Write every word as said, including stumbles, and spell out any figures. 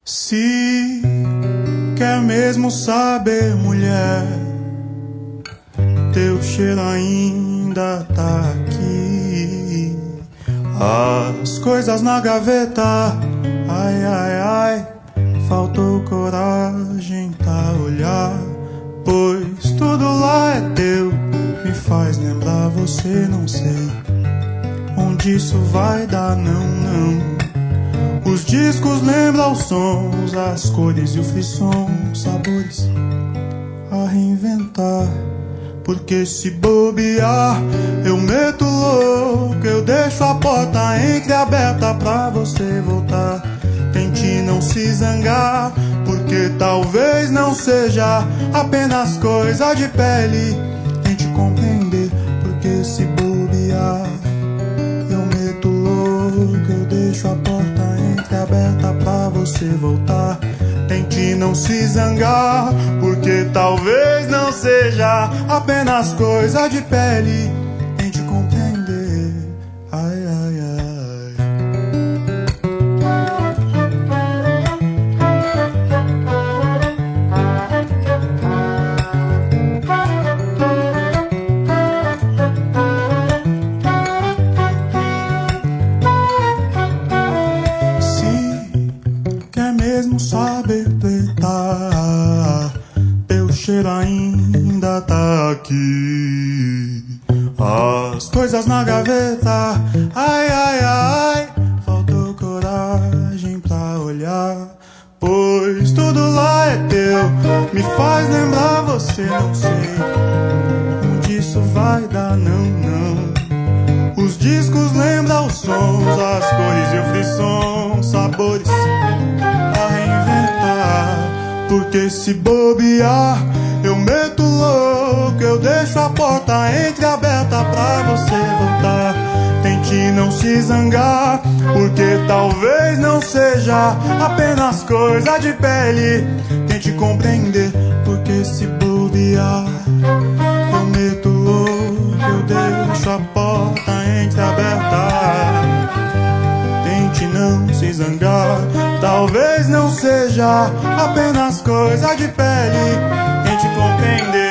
Se quer mesmo saber, mulher, teu cheiro ainda tá aqui. As coisas na gaveta, ai, ai, ai, faltou coragem pra olhar. Pois tudo lá é teu, me faz lembrar você, não sei onde isso vai dar, não, não. Os discos lembram os sons, as cores e o frisson, sabores a reinventar. Porque se bobear, eu meto louco, eu deixo a porta entreaberta pra você voltar. Tente não se zangar, porque talvez não seja apenas coisa de pele. Tente compreender, porque se bobear, eu meto louco, eu deixo a porta entreaberta pra você voltar. Tente não se zangar, porque talvez não seja apenas coisa de pele. Tente compreender, ai, ai, ai. Mesmo saber peitar, teu cheiro ainda tá aqui. As coisas na gaveta, ai, ai, ai, faltou coragem pra olhar. Pois tudo lá é teu, me faz lembrar você, não sei onde isso vai dar, não, não. Os discos lembram os sons, as cores e o frisson, sabores a reinventar. Porque se bobear, eu meto louco, eu deixo a porta entreaberta pra você voltar. Tente não se zangar, porque talvez não seja apenas coisa de pele. Tente compreender, porque se bobear, eu meto louco, eu deixo a porta entreaberta. Tente não se zangar, talvez não seja apenas coisa de pele. Tente compreender.